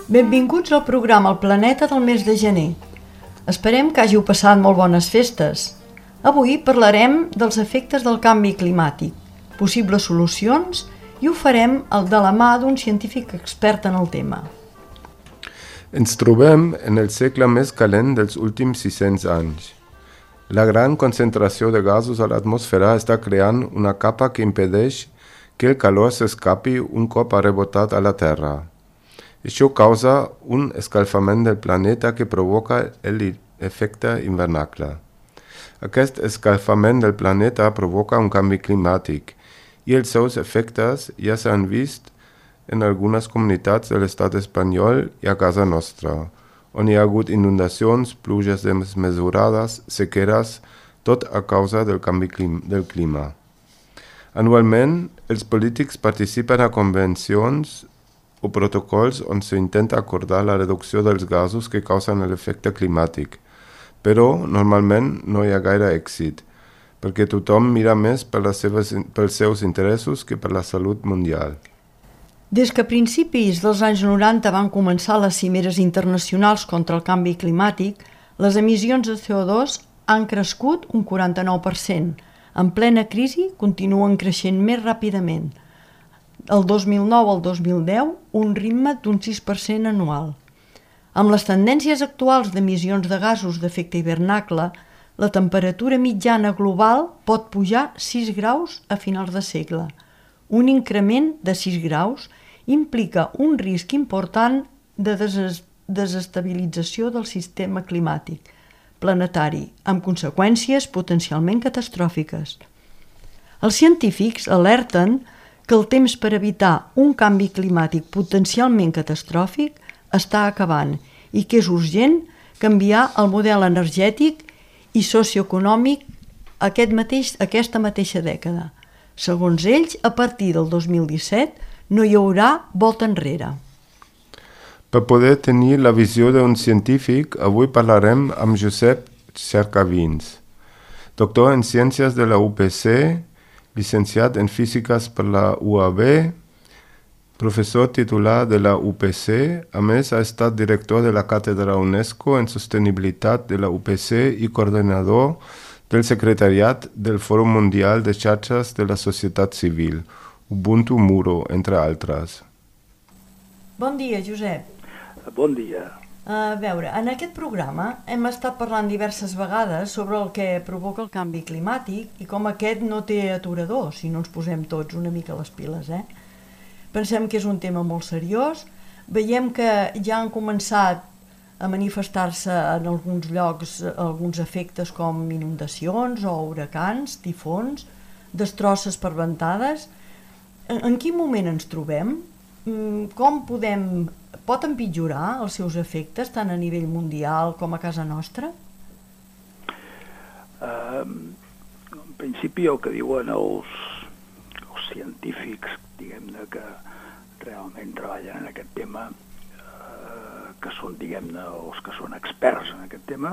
Benvinguts al programa El Planeta del mes de gener. Esperem que hàgiu passat molt bones festes. Avui parlarem dels efectes del canvi climàtic, possibles solucions, i ho farem de la mà d'un científic expert en el tema. Ens trobem en el segle més calent dels últims 600 anys. La gran concentració de gasos a l'atmosfera està creant una capa que impedeix que el calor s'escapi un cop ha rebotat a la Terra. Això causa un escalfament del planeta que provoca l'efecte hivernacle. Aquest escalfament del planeta provoca un canvi climàtic i els seus efectes ja s'han vist en algunes comunitats de l'estat espanyol i a casa nostra, on hi ha hagut inundacions, pluges desmesurades, sequeres, tot a causa del canvi del clima. Anualment, els polítics participen a convencions o protocols on s'intenta acordar la reducció dels gasos que causen l'efecte climàtic, però normalment no hi ha gaire èxit, perquè tothom mira més pels seus interessos que per la salut mundial. Des que a principis dels anys 90 van començar les cimeres internacionals contra el canvi climàtic, les emissions de CO2 han crescut un 49%. En plena crisi continuen creixent més ràpidament. El 2009 al 2010, un ritme d'un 6% anual. Amb les tendències actuals d'emissions de gasos d'efecte hivernacle, la temperatura mitjana global pot pujar 6 graus a finals de segle. Un increment de 6 graus implica un risc important de desestabilització del sistema climàtic planetari, amb conseqüències potencialment catastròfiques. Els científics alerten que el temps per evitar un canvi climàtic potencialment catastròfic està acabant i que és urgent canviar el model energètic i socioeconòmic aquesta mateixa dècada. Segons ells, a partir del 2017 no hi haurà volta enrere. Per poder tenir la visió d'un científic, avui parlarem amb Josep Cercavins, doctor en Ciències de la UPC, llicenciat en Físiques per la UAB, professor titular de la UPC, a més ha estat director de la Càtedra UNESCO en Sostenibilitat de la UPC i coordinador del secretariat del Fòrum Mundial de Xarxes de la Societat Civil, Ubuntu Muro, entre altres. Bon dia, Josep. Bon dia. A veure, en aquest programa hem estat parlant diverses vegades sobre el que provoca el canvi climàtic i com aquest no té aturador, si no ens posem tots una mica les piles, Pensem que és un tema molt seriós. Veiem que ja han començat a manifestar-se en alguns llocs alguns efectes com inundacions o huracans, tifons, destrosses per ventades. En quin moment ens trobem? Pot empitjorar els seus efectes tant a nivell mundial com a casa nostra? En principi el que diuen els científics, diguem-ne, que realment treballen en aquest tema, que són, diguem-ne, els que són experts en aquest tema,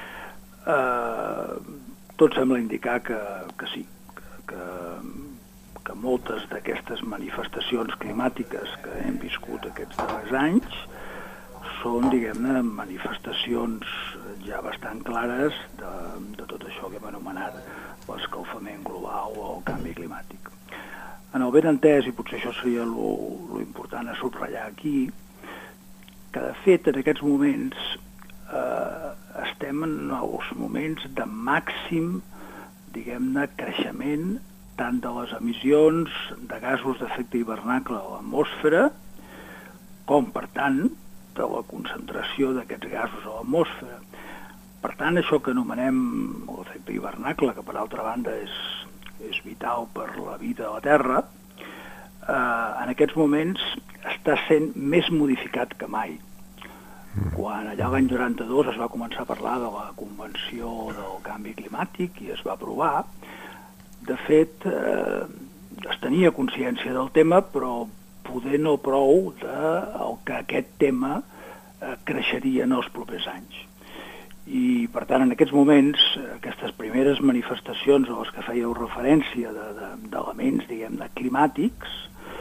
tot sembla indicar que sí, que moltes d'aquestes manifestacions climàtiques que hem viscut aquests darrers anys són, diguem-ne, manifestacions ja bastant clares de tot això que hem anomenat l'escalfament global o el canvi climàtic. En el benentès, i potser això seria lo important a subratllar aquí, que de fet en aquests moments estem en els moments de màxim, diguem-ne, creixement tant de les emissions de gasos d'efecte hivernacle a l'atmosfera com, per tant, de la concentració d'aquests gasos a l'atmosfera. Per tant, això que anomenem l'efecte hivernacle, que per altra banda és vital per la vida a la Terra, en aquests moments està sent més modificat que mai. Quan allà l'any 92 es va començar a parlar de la Convenció del Canvi Climàtic i es va aprovar, de fet, es tenia consciència del tema, però poder no prou que aquest tema creixeria en els propers anys. I, per tant, en aquests moments, aquestes primeres manifestacions a les que fèieu referència d'elements, diguem-ne, climàtics,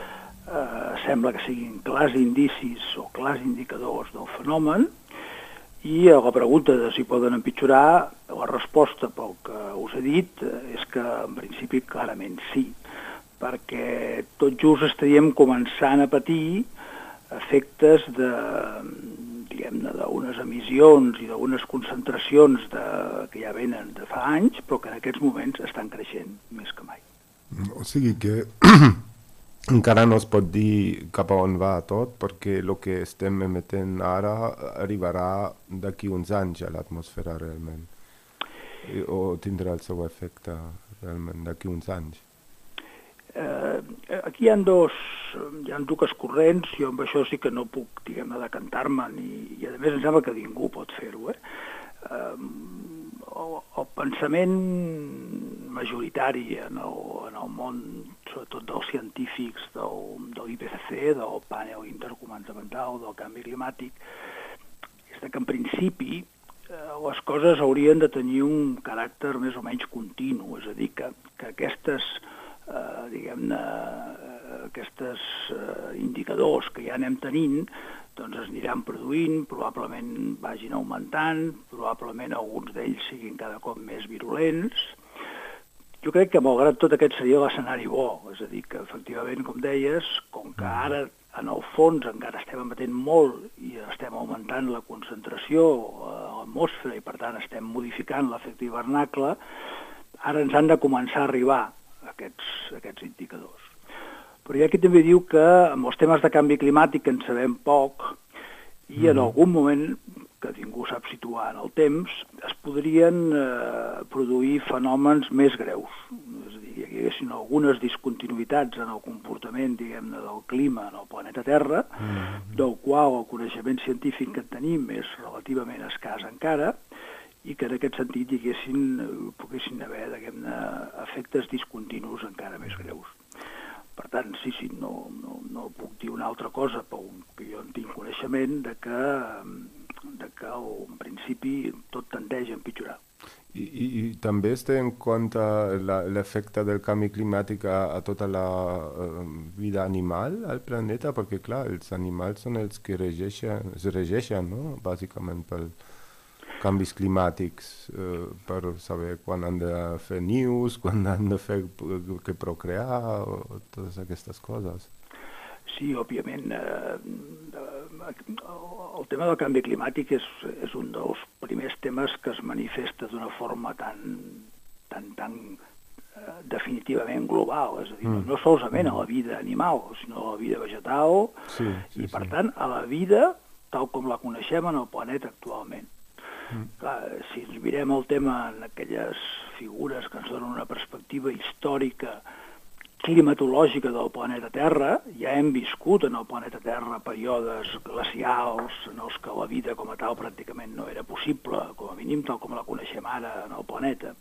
sembla que siguin clars indicis o clars indicadors del fenomen, i a la pregunta de si poden empitjorar, la resposta, pel que us he dit, és que en principi clarament sí, perquè tot just estaríem començant a patir efectes de, diguem-ne, d'unes emissions i d'unes concentracions que ja venen de fa anys, però que en aquests moments estan creixent més que mai. O sigui que encara no es pot dir cap a on va tot, perquè el que estem emetent ara arribarà d'aquí uns anys a l'atmosfera realment, o tindrà el seu efecte realment d'aquí uns anys. Aquí hi ha dues corrents, jo amb això sí que no puc, diguem-ne, decantar-me'n, i a més em sembla que ningú pot fer-ho. El pensament majoritari en el món, sobretot dels científics de l'IPCC, del panel intergovernamental del canvi climàtic, és que en principi les coses haurien de tenir un caràcter més o menys continu, és a dir, que aquestes diguem-ne, aquests indicadors que ja anem tenint, doncs es aniran produint, probablement vagin augmentant, probablement alguns d'ells siguin cada cop més virulents. Jo crec que malgrat tot aquest seria l'escenari bo, és a dir, que efectivament, com deies, com que ara en el fons encara estem emetent molt i estem augmentant la concentració a l'atmosfera i per tant estem modificant l'efecte hivernacle, ara ens han de començar a arribar aquests indicadors. Però hi ha qui també diu que amb els temes de canvi climàtic en sabem poc i en algun moment, que ningú sap situar en el temps, es podrien produir fenòmens més greus. És a dir, hi haguessin algunes discontinuïtats en el comportament, diguem-ne, del clima en el planeta Terra, del qual el coneixement científic que tenim és relativament escàs encara, i que en aquest sentit poguessin haver, diguem-ne, efectes discontinus encara més greus. Per tant, sí, no puc dir una altra cosa, però que jo en tinc coneixement de que en principi tot tendeix a empitjorar. I també es té en compte l'efecte del canvi climàtic a tota la vida animal al planeta? Perquè, clar, els animals són els que es regeixen, no? Bàsicament pel canvis climàtics, per saber quan han de fer nius, quan han de fer que procrear, o totes aquestes coses. Sí, òbviament. El tema del canvi climàtic és un dels primers temes que es manifesta d'una forma tan definitivament global, és a dir, no solament a la vida animal, sinó a la vida vegetal i, per tant, a la vida tal com la coneixem en el planeta actualment. Clar, si ens mirem el tema en aquelles figures que ens donen una perspectiva històrica, climatològica del planeta Terra, ja hem viscut en el planeta Terra períodes glacials en els que la vida com a tal pràcticament no era possible, com a mínim tal com la coneixem ara en el planeta.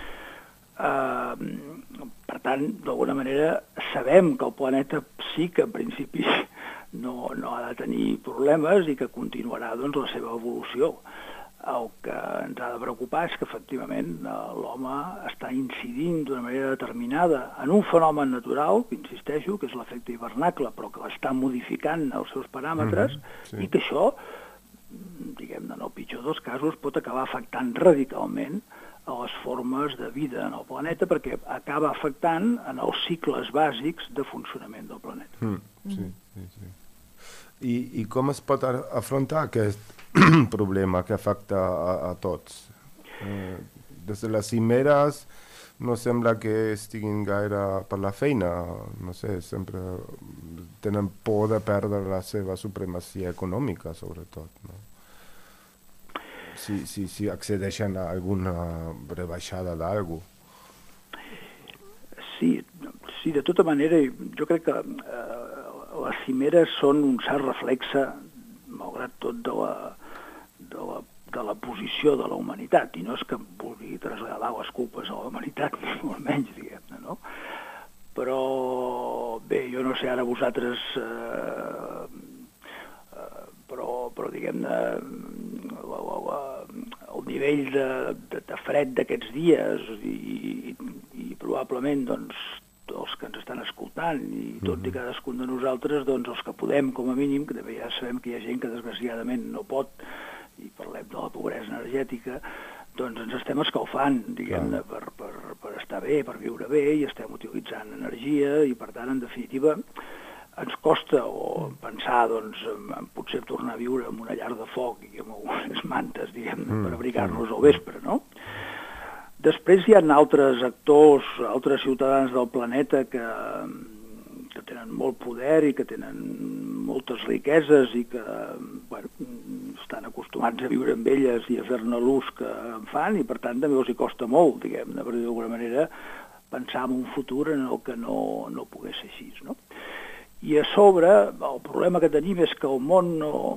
Per tant, d'alguna manera, sabem que el planeta sí que en principi no ha de tenir problemes i que continuarà doncs, la seva evolució. El que ens ha de preocupar és que, efectivament, l'home està incidint d'una manera determinada en un fenomen natural, que insisteixo, que és l'efecte hivernacle, però que l'està modificant els seus paràmetres, i que això, diguem-ne, en el pitjor dels casos, pot acabar afectant radicalment a les formes de vida en el planeta, perquè acaba afectant en els cicles bàsics de funcionament del planeta. Sí. I com es pot afrontar aquest problema que afecta a tots? Des de les cimeres no sembla que estiguin gaire per la feina, no sé, sempre tenen por de perdre la seva supremacia econòmica, sobretot, no? Si accedeixen a alguna rebaixada d'algú. Sí, de tota manera, jo crec que les cimeres són un cert reflexe, malgrat tot, de la posició de la humanitat, i no és que em vulgui traslladar les culpes a la humanitat, ni molt menys, diguem-ne, no? Però, bé, jo no sé ara vosaltres, però diguem-ne, el nivell de fred d'aquests dies i probablement, doncs, dels que ens estan escoltant i tots i cadascun de nosaltres, doncs els que podem, com a mínim, que també ja sabem que hi ha gent que desgraciadament no pot, i parlem de la pobresa energètica, doncs ens estem escalfant, diguem-ne, per estar bé, per viure bé, i estem utilitzant energia, i per tant, en definitiva, ens costa o pensar, doncs, en potser tornar a viure en una llar de foc i amb algunes mantes, diguem-ne, per abrigar-nos al vespre, no? Després hi ha altres actors, altres ciutadans del planeta que tenen molt poder i que tenen moltes riqueses i que estan acostumats a viure amb elles i a fer-ne l'ús que en fan, i per tant també els hi costa molt, diguem-ne, per dir d'alguna manera, pensar en un futur en el que no pogués ser així, no? I a sobre, el problema que tenim és que el món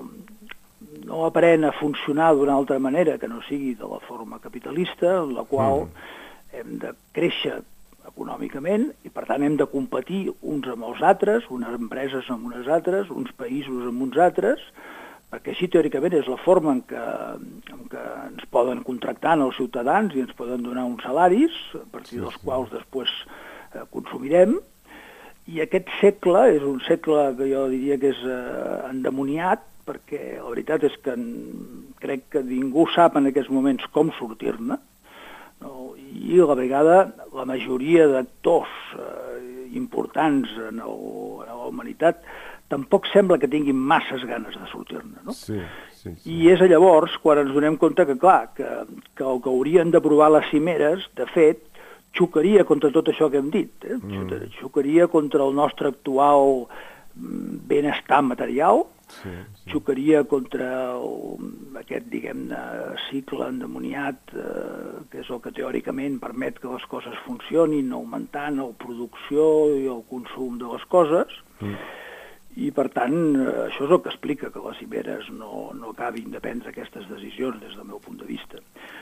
no aprèn a funcionar d'una altra manera que no sigui de la forma capitalista, en la qual hem de créixer econòmicament i per tant hem de competir uns amb els altres, unes empreses amb unes altres, uns països amb uns altres, perquè així teòricament és la forma en què ens poden contractar els ciutadans i ens poden donar uns salaris a partir dels quals després consumirem. I aquest segle és un segle que jo diria que és endemoniat, perquè la veritat és que crec que ningú sap en aquests moments com sortir-ne, no? I a la vegada la majoria d'actors importants en la humanitat tampoc sembla que tinguin masses ganes de sortir-ne, no? Sí. I és llavors quan ens donem compte que, clar, que el que haurien d'aprovar les cimeres, de fet, xocaria contra tot això que hem dit, xocaria contra el nostre actual benestar material, xocaria contra aquest, diguem-ne, cicle endemoniat, que és el que teòricament permet que les coses funcionin, augmentant la producció i el consum de les coses, i per tant això és el que explica que les cimeres no acabin de prendre aquestes decisions des del meu punt de vista.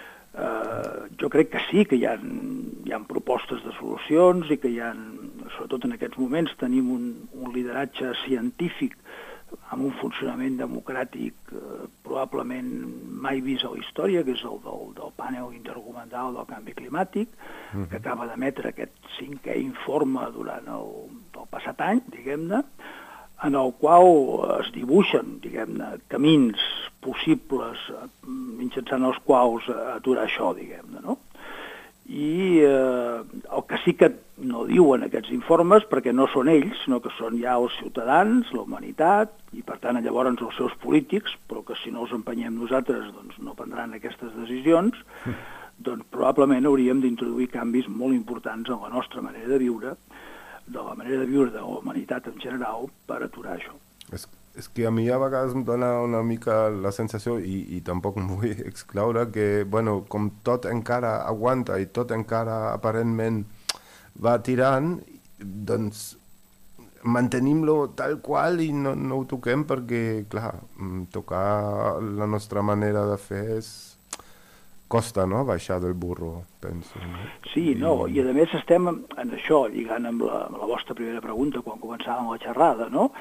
Jo crec que sí que hi ha propostes de solucions i que hi ha, sobretot en aquests moments, tenim un lideratge científic amb un funcionament democràtic probablement mai vist a la història, que és el del panel intergovernamental del canvi climàtic, que acaba d'emetre aquest 5è informe durant el passat any, diguem-ne, en el qual es dibuixen, diguem-ne, camins possibles mitjançant els quals aturar això, diguem-ne, no? I el que sí que no diuen aquests informes, perquè no són ells, sinó que són ja els ciutadans, la humanitat, i per tant llavors els seus polítics, però que si no els empenyem nosaltres doncs no prendran aquestes decisions, doncs probablement hauríem d'introduir canvis molt importants en la nostra manera de viure, de la manera de viure de la humanitat en general, per aturar això. És que a mi a vegades em dona una mica la sensació, i tampoc em vull excloure, que bueno, com tot encara aguanta i tot encara aparentment va tirant, doncs mantenim-lo tal qual i no ho toquem perquè, clar, tocar la nostra manera de fer costa, no?, baixar del burro, penso. No? Sí, no, i a més estem en això, lligant amb la vostra primera pregunta quan començàvem la xerrada, no?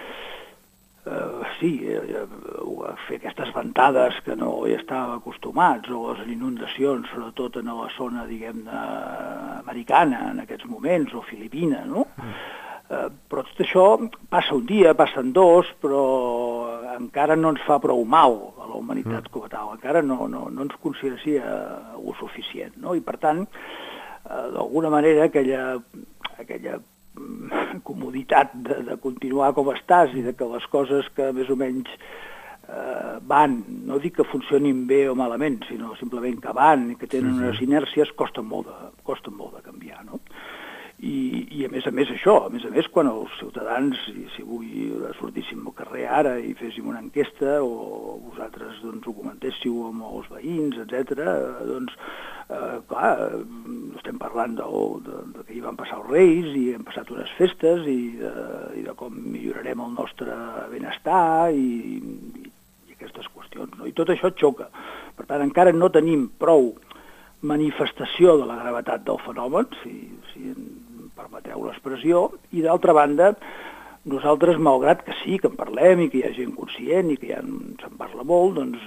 Sí, fer aquestes ventades que no hi estàvem acostumats, o les inundacions, sobretot en la zona, diguem-ne, americana en aquests moments, o filipina, no? Però tot això passa un dia, passen dos, però encara no ens fa prou mal a la humanitat com a tal, encara no ens consideraria el suficient, no? I per tant, d'alguna manera, aquella comoditat de continuar com estàs i de que les coses que més o menys van, no dic que funcionin bé o malament, sinó simplement que van i que tenen unes inèrcies, costen molt de canviar, no? I a més això, a més quan els ciutadans, si avui sortíssim al carrer ara i féssim una enquesta o vosaltres doncs, ho comentéssiu amb els veïns, etc., doncs, clar, estem parlant de que hi van passar els Reis i hem passat unes festes i de com millorarem el nostre benestar i aquestes qüestions, no? I tot això xoca. Per tant, encara no tenim prou manifestació de la gravetat del fenomen, si permeteu l'expressió, i d'altra banda, nosaltres, malgrat que sí, que en parlem i que hi ha gent conscient i que ja se'n parla molt, doncs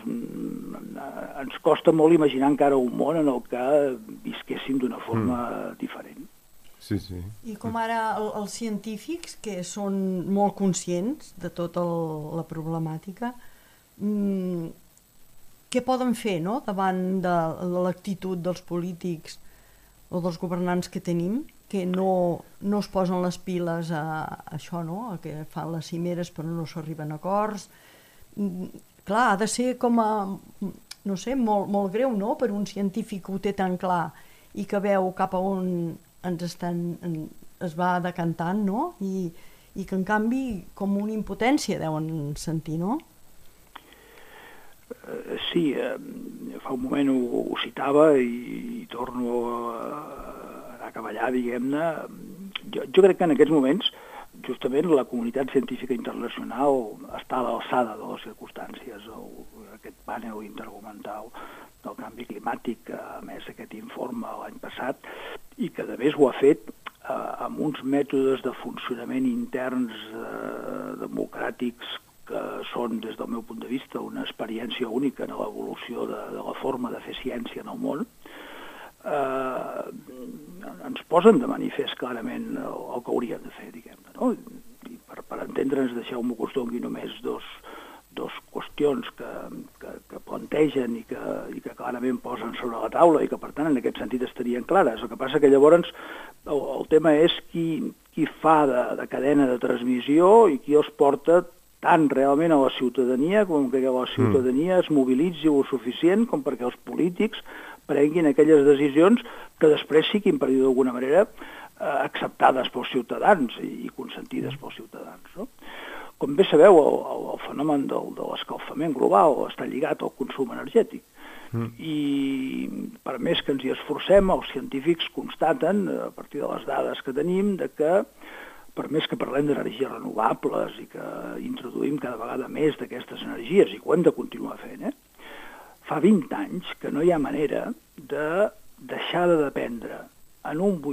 ens costa molt imaginar encara un món en el que visquéssim d'una forma diferent. Sí, sí. I com ara els científics, que són molt conscients de tota la problemàtica, què poden fer, no?, davant de l'actitud dels polítics o dels governants que tenim, que no es posen les piles a això, no?, a que fan les cimeres però no s'arriben a acords. Clar, ha de ser com a, no sé, molt greu, no?, per un científic que ho té tan clar i que veu cap a on es va decantant, no?, i que en canvi com una impotència deuen sentir, no? Sí, fa un moment ho citava i torno a acaballar, diguem-ne. Jo crec que en aquests moments justament la comunitat científica internacional està a l'alçada de les circumstàncies. Aquest panel intergovernamental del canvi climàtic que ha emès aquest informe l'any passat i que a més ho ha fet amb uns mètodes de funcionament interns democràtics que són, des del meu punt de vista, una experiència única en l'evolució de la forma de fer ciència en el món, ens posen de manifest clarament el que hauríem de fer, diguem-ne, no? I per entendre'ns, deixeu-me que us doni només dos qüestions que plantegen i que clarament posen sobre la taula i que, per tant, en aquest sentit estarien clares. El que passa que llavors el tema és qui fa de cadena de transmissió i qui els porta tant realment a la ciutadania com que la ciutadania es mobilitzi el suficient com perquè els polítics prenguin aquelles decisions que després siguin, per dir d'alguna manera, acceptades pels ciutadans i consentides pels ciutadans, no? Com bé sabeu, el fenomen de l'escalfament global està lligat al consum energètic. I per més que ens hi esforcem, els científics constaten, a partir de les dades que tenim, que per més que parlem d'energies renovables i que introduïm cada vegada més d'aquestes energies, i que ho hem de continuar fent, fa 20 anys que no hi ha manera de deixar de dependre en un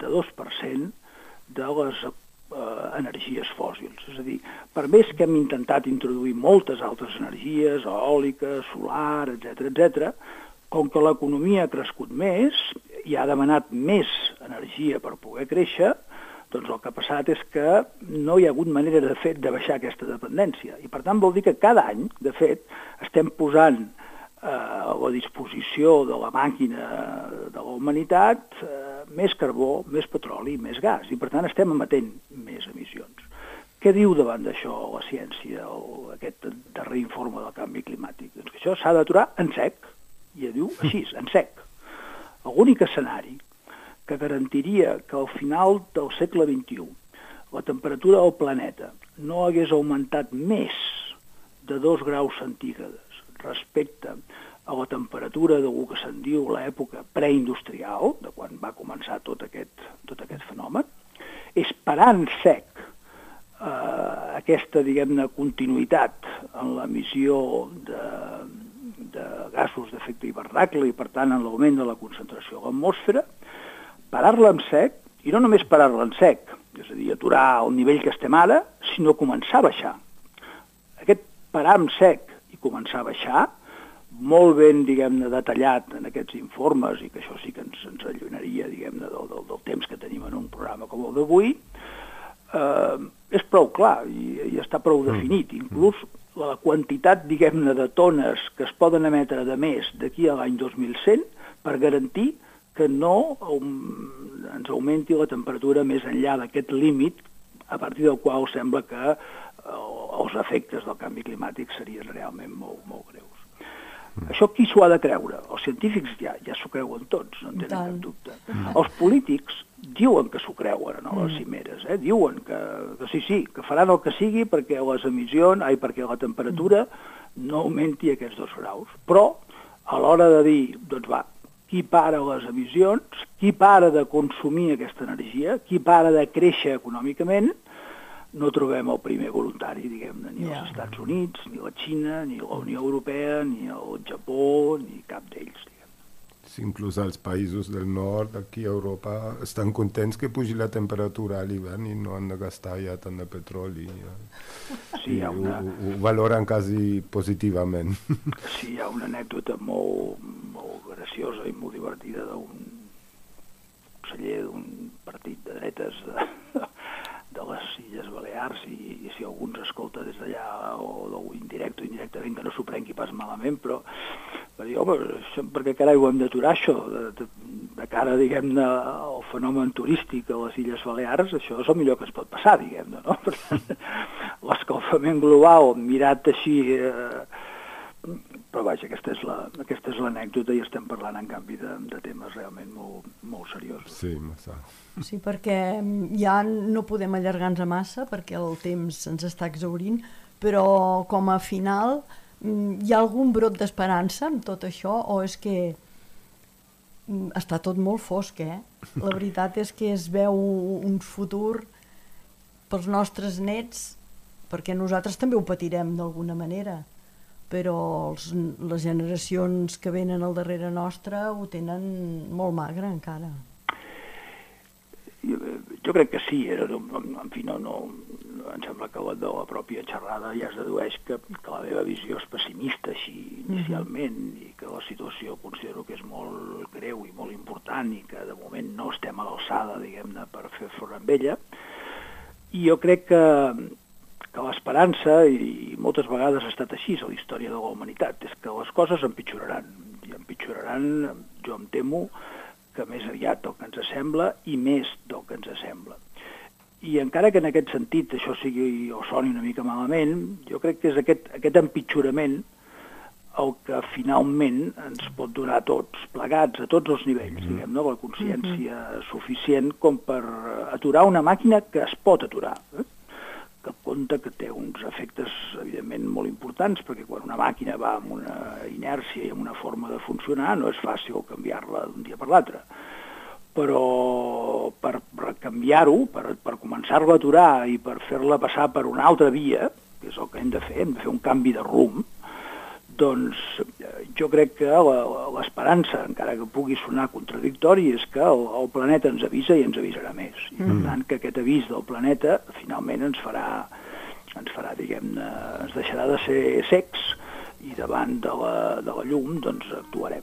82% de les energies fòssils. És a dir, per més que hem intentat introduir moltes altres energies, eòlica, solar, etc., com que l'economia ha crescut més i ha demanat més energia per poder créixer, doncs el que ha passat és que no hi ha hagut manera, de fet, de baixar aquesta dependència. I, per tant, vol dir que cada any, de fet, estem posant a la disposició de la màquina de la humanitat més carbó, més petroli, més gas, i per tant estem emetent més emissions. Què diu davant d'això la ciència, aquest darrer informe del canvi climàtic? Doncs que això s'ha d'aturar en sec, i diu així, en sec. L'únic escenari que garantiria que al final del segle XXI la temperatura del planeta no hagués augmentat més de 2 graus centígrads respecte a la temperatura del que se'n diu l'època preindustrial, de quan va començar tot aquest fenomen, és parar en sec aquesta, diguem-ne, continuïtat en l'emissió de gasos d'efecte hivernacle i, per tant, en l'augment de la concentració a l'atmosfera, parar-la en sec, i no només parar-la en sec, és a dir, aturar el nivell que estem ara, sinó començar a baixar. Aquest parar en sec i començar a baixar, molt ben, diguem-ne, detallat en aquests informes, i que això sí que ens allunyaria, diguem-ne, del temps que tenim en un programa com el d'avui, és prou clar i està prou definit. Inclús la quantitat, diguem-ne, de tones que es poden emetre de més d'aquí a l'any 2100 per garantir que no ens augmenti la temperatura més enllà d'aquest límit, a partir del qual sembla que els efectes del canvi climàtic serien realment molt greus. Això qui s'ho ha de creure? Els científics ja s'ho creuen tots, no en tenen cap dubte. Els polítics diuen que s'ho creuen a les cimeres, diuen que sí, que faran el que sigui perquè perquè la temperatura no augmenti aquests 2 graus. Però, a l'hora de dir, doncs va, qui para les emissions, qui para de consumir aquesta energia, qui para de créixer econòmicament, no trobem el primer voluntari, diguem-ne, ni els Estats Units, ni la Xina, ni la Unió Europea, ni el Japó, ni cap d'ells, diguem-ne. Sí, inclús els països del nord, aquí a Europa, estan contents que pugi la temperatura a l'hivern i no han de gastar ja tant de petroli. Sí, ho valoren quasi positivament. Sí, hi ha una anècdota molt graciosa i molt divertida d'un conseller d'un partit oients de les Illes Balears, i si algú ens escolta des d'allà, o indirecte o indirectament, que no s'ho prengui pas malament, però per dir, home, perquè carai ho hem d'aturar, això, de cara, diguem-ne, al fenomen turístic a les Illes Balears, això és el millor que es pot passar, diguem-ne, no? Per tant, l'escalfament global, mirat així... Però vaja, aquesta és l'anècdota, i estem parlant, en canvi, de temes realment molt seriosos. Sí, massa. Sí, perquè ja no podem allargar-nos massa, perquè el temps ens està exhaurint, però com a final hi ha algun brot d'esperança en tot això, o és que està tot molt fosc, eh? La veritat és que es veu un futur pels nostres nets, perquè nosaltres també ho patirem d'alguna manera, però les generacions que venen al darrere nostre ho tenen molt magre encara. Jo crec que sí, en fi, no, em sembla que de la pròpia xerrada ja es dedueix que la meva visió és pessimista així inicialment, i que la situació considero que és molt greu i molt important, i que de moment no estem a l'alçada, diguem-ne, per fer front amb ella. I jo crec que l'esperança, i moltes vegades ha estat així a la història de la humanitat, és que les coses empitjoraran, i empitjoraran, jo em temo, que més aviat del que ens sembla, i més del que ens sembla. I encara que en aquest sentit això sigui o soni una mica malament, jo crec que és aquest empitjorament el que finalment ens pot donar a tots plegats, a tots els nivells, diguem-ne, la consciència suficient com per aturar una màquina que es pot aturar, que compta que té uns efectes, evidentment, molt importants, perquè quan una màquina va amb una inèrcia i amb una forma de funcionar, no és fàcil canviar-la d'un dia per l'altre. Però per canviar-ho, per començar-la a aturar i per fer-la passar per una altra via, que és el que hem de fer un canvi de rumb, doncs jo crec que l'esperança, encara que pugui sonar contradictori, és que el planeta ens avisa i ens avisarà més. I per tant que aquest avís del planeta finalment ens farà, diguem-ne, ens deixarà de ser cecs, i davant de la llum doncs actuarem.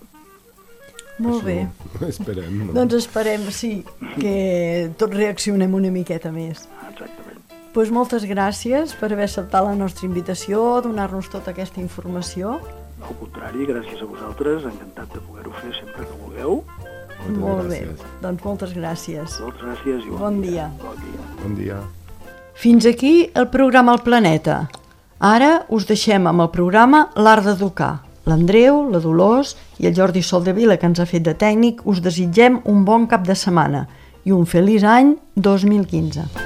Molt bé. Esperem, no? Doncs esperem, sí, que tots reaccionem una miqueta més. Exactament. Doncs moltes gràcies per haver acceptat la nostra invitació, donar-nos tota aquesta informació. Al contrari, gràcies a vosaltres, encantat de poder-ho fer sempre que vulgueu. Molt bé, doncs moltes gràcies. Moltes gràcies i bon dia. Bon dia. Fins aquí el programa El Planeta. Ara us deixem amb el programa L'Art d'Educar. L'Andreu, la Dolors i el Jordi Soldevila, que ens ha fet de tècnic, us desitgem un bon cap de setmana i un feliç any 2015.